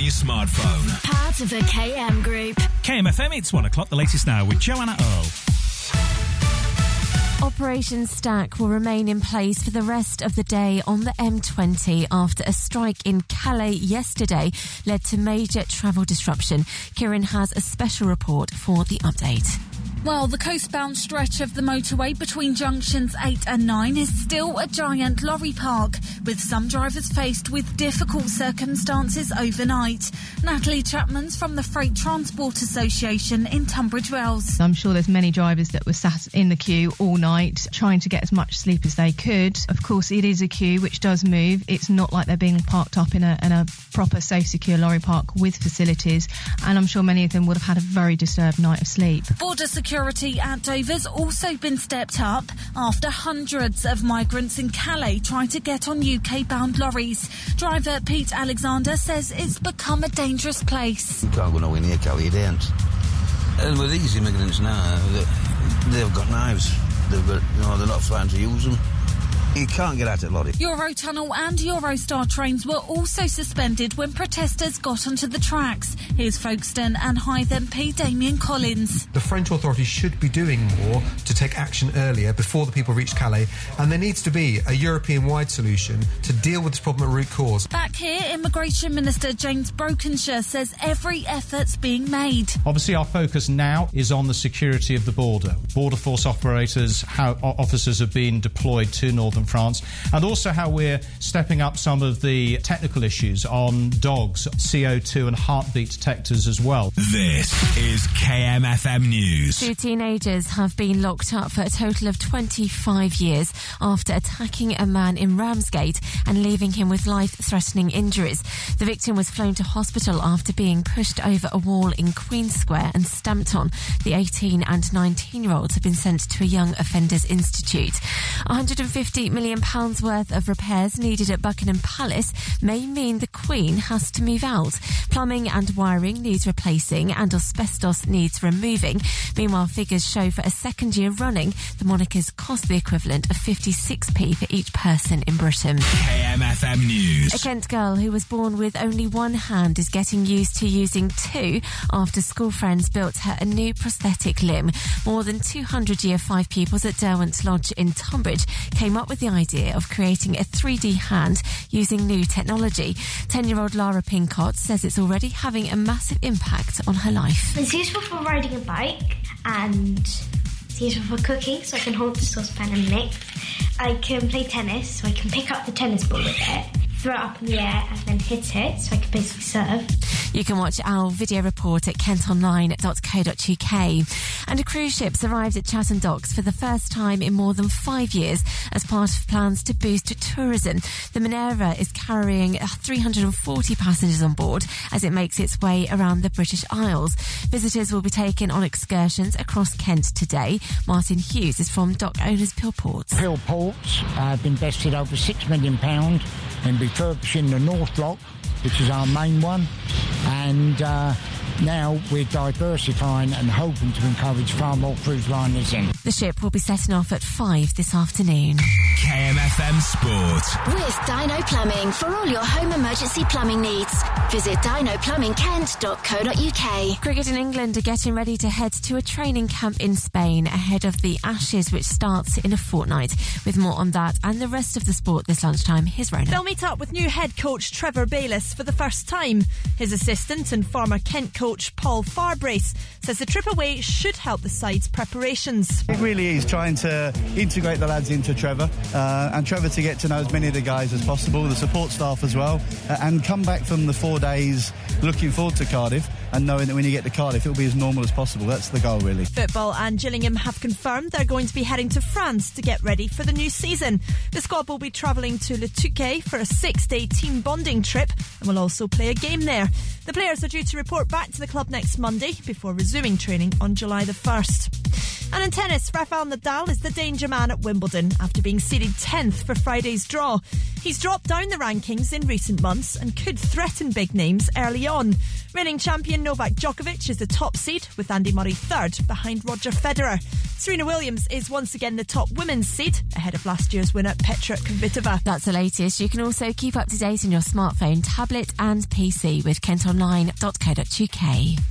your smartphone. Part of the KM Group. KMFM, it's 1 o'clock, the latest now with Joanna Earl. Operation Stack will remain in place for the rest of the day on the M20 after a strike in Calais yesterday led to major travel disruption. Kieran has a special report for the update. Well, the coastbound stretch of the motorway between junctions 8 and 9 is still a giant lorry park, with some drivers faced with difficult circumstances overnight. Natalie Chapman's from the Freight Transport Association in Tunbridge Wells. I'm sure there's many drivers that were sat in the queue all night trying to get as much sleep as they could. Of course, it is a queue which does move. It's not like they're being parked up in a proper, safe, secure lorry park with facilities, and I'm sure many of them would have had a very disturbed night of sleep. Border security at Dover's also been stepped up after hundreds of migrants in Calais try to get on UK-bound lorries. Driver Pete Alexander says it's become a dangerous place. You can't go nowhere near Calais, you don't. And with these immigrants now, they've got knives. They're not frightened to use them. You can't get out at lorry. Eurotunnel and Eurostar trains were also suspended when protesters got onto the tracks. Here's Folkestone and Hythe MP Damien Collins. The French authorities should be doing more to take action earlier before the people reach Calais, and there needs to be a European-wide solution to deal with this problem at root cause. Back here, Immigration Minister James Brokenshire says every effort's being made. Obviously, our focus now is on the security of the border. Border Force operators, how officers have been deployed to Northern France, and also how we're stepping up some of the technical issues on dogs, CO2 and heartbeat detectors as well. This is KMFM News. 2 teenagers have been locked up for a total of 25 years after attacking a man in Ramsgate and leaving him with life-threatening injuries. The victim was flown to hospital after being pushed over a wall in Queen Square and stamped on. The 18 and 19-year-olds have been sent to a Young Offenders Institute. £150 million worth of repairs needed at Buckingham Palace may mean the Queen has to move out. Plumbing and wiring needs replacing and asbestos needs removing. Meanwhile, figures show for a second year running, the monarch has cost the equivalent of 56p for each person in Britain. KMFM News. A Kent girl who was born with only one hand is getting used to using two after school friends built her a new prosthetic limb. More than 200 Year 5 pupils at Derwent Lodge in Tunbridge came up with the idea of creating a 3D hand using new technology. 10-year-old Lara Pincott says it's already having a massive impact on her life. It's useful for riding a bike and it's useful for cooking, so I can hold the saucepan and mix. I can play tennis, so I can pick up the tennis ball with it, throw it up in the air and then hit it, so I can basically serve. You can watch our video report at kentonline.co.uk. And a cruise ship's arrived at Chatham Docks for the first time in more than 5 years as part of plans to boost tourism. The Minerva is carrying 340 passengers on board as it makes its way around the British Isles. Visitors will be taken on excursions across Kent today. Martin Hughes is from Dock Owners Peel Ports. Peel Ports have invested over £6 million in refurbishing the North Lock, which is our main one, and now we're diversifying and hoping to encourage far more cruise liners in. The ship will be setting off at 5 this afternoon. KMFM Sport. With Dino Plumbing for all your home emergency plumbing needs. Visit dinoplumbingkent.co.uk. Cricket in England are getting ready to head to a training camp in Spain ahead of the Ashes, which starts in a fortnight. With more on that and the rest of the sport this lunchtime, here's Rona. They'll meet up with new head coach Trevor Bayliss for the first time. His assistant and former Kent coach Paul Farbrace says the trip away should help the side's preparations. It really is trying to integrate the lads into Trevor and Trevor to get to know as many of the guys as possible, the support staff as well, and come back from the 4 days looking forward to Cardiff and knowing that when you get to Cardiff it'll be as normal as possible. That's the goal, really. Football and Gillingham have confirmed they're going to be heading to France to get ready for the new season. The squad will be travelling to Le Touquet for a 6-day team bonding trip and will also play a game there. The players are due to report back to the club next Monday before resuming training on July the 1st. And in tennis, Rafael Nadal is the danger man at Wimbledon after being seeded 10th for Friday's draw. He's dropped down the rankings in recent months and could threaten big names early on. Reigning champion Novak Djokovic is the top seed, with Andy Murray third behind Roger Federer. Serena Williams is once again the top women's seed, ahead of last year's winner Petra Kvitova. That's the latest. You can also keep up to date on your smartphone, tablet and PC with kentonline.co.uk.